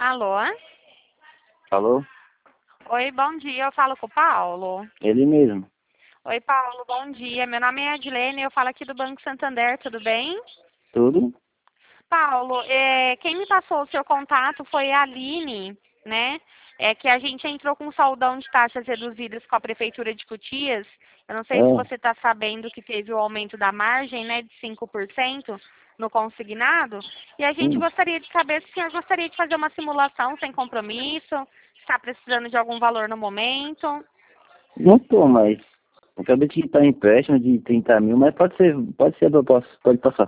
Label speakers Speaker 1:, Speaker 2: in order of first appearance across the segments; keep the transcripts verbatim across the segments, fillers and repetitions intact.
Speaker 1: Alô?
Speaker 2: Alô?
Speaker 1: Oi, bom dia. Eu falo com o Paulo.
Speaker 2: Ele mesmo.
Speaker 1: Oi, Paulo, bom dia. Meu nome é Adilene, eu falo aqui do Banco Santander, tudo bem?
Speaker 2: Tudo?
Speaker 1: Paulo, é, quem me passou o seu contato foi a Aline, né? É que a gente entrou com um saldão de taxas reduzidas com a Prefeitura de Cotias. Eu não sei se
Speaker 2: É.
Speaker 1: você está sabendo que teve o aumento da margem, né, de cinco por cento no consignado. E a gente
Speaker 2: Hum.
Speaker 1: gostaria de saber se o senhor gostaria de fazer uma simulação sem compromisso, está precisando de algum valor no momento.
Speaker 2: Não tô, mas acabei de quitar empréstimo de trinta mil, mas pode ser, pode ser, eu posso, pode passar.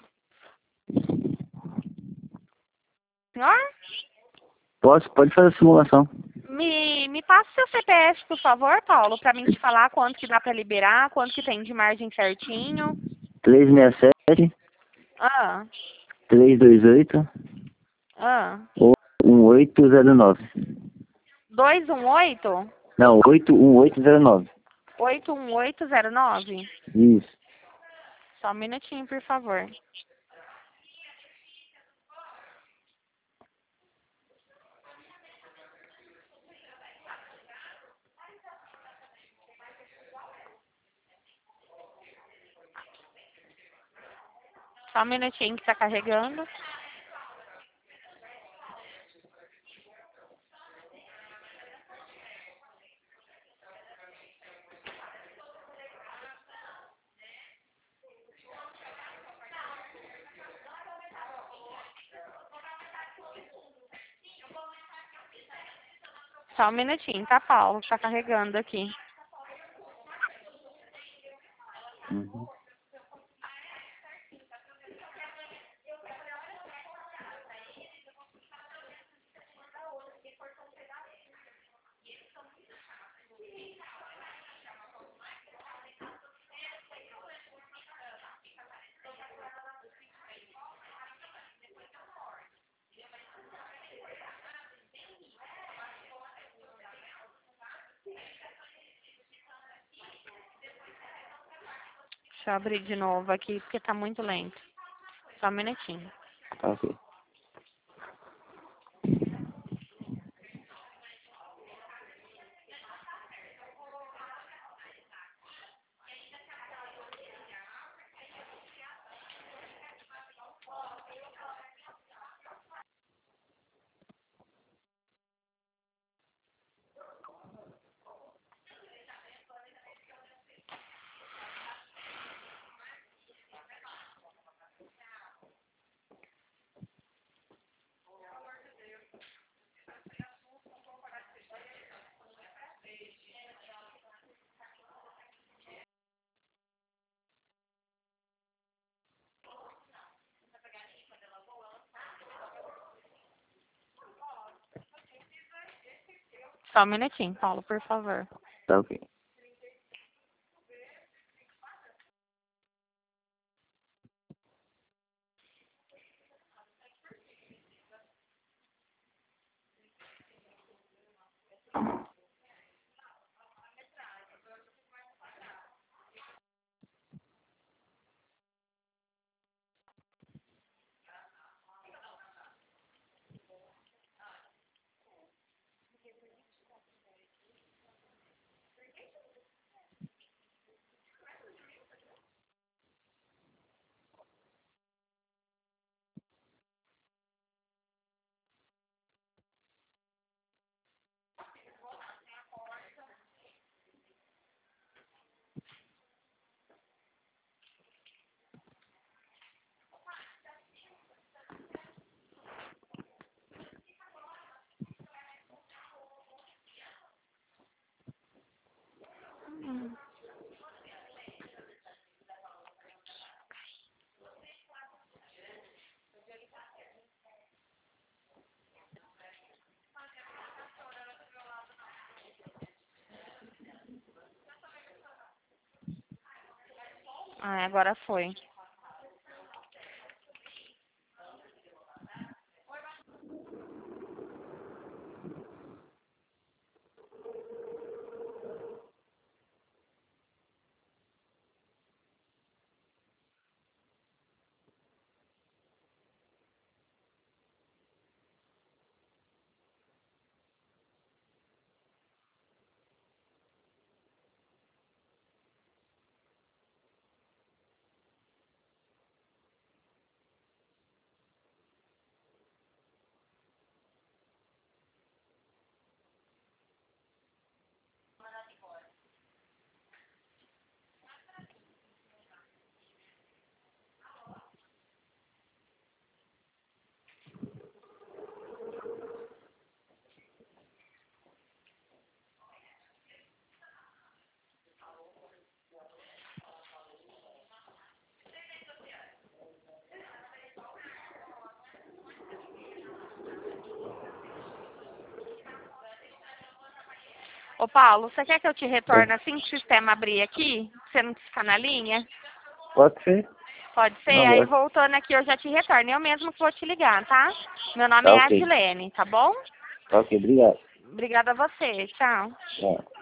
Speaker 1: Senhor?
Speaker 2: Posso, pode fazer a simulação.
Speaker 1: Me, me passa seu C P F, por favor, Paulo, para mim te falar quanto que dá para liberar, quanto que tem de margem certinho.
Speaker 2: três seis sete,
Speaker 1: Ah,
Speaker 2: três dois oito,
Speaker 1: ah.
Speaker 2: um oito zero nove.
Speaker 1: dois um oito,
Speaker 2: Não, oito um oito zero nove.
Speaker 1: oito um oito zero nove.
Speaker 2: Isso.
Speaker 1: Só um minutinho, por favor. Só um minutinho que está carregando. Só um minutinho, tá, Paulo? Está carregando aqui.
Speaker 2: Uhum.
Speaker 1: Deixa eu abrir de novo aqui, porque tá muito lento. Só um minutinho.
Speaker 2: Tá ok.
Speaker 1: Só um minutinho, Paulo, por favor.
Speaker 2: Tá ok.
Speaker 1: Ah, agora foi. Ô, Paulo, você quer que eu te retorne assim que o sistema abrir aqui? Pra você não ficar na linha?
Speaker 2: Pode ser.
Speaker 1: Pode ser?
Speaker 2: Não,
Speaker 1: Aí
Speaker 2: agora.
Speaker 1: voltando aqui eu já te retorno. Eu mesmo que vou te ligar, tá? Meu nome
Speaker 2: Tá
Speaker 1: é
Speaker 2: ok.
Speaker 1: Adilene, tá bom?
Speaker 2: Tá ok, obrigado.
Speaker 1: Obrigada a você. Tchau.
Speaker 2: Tchau.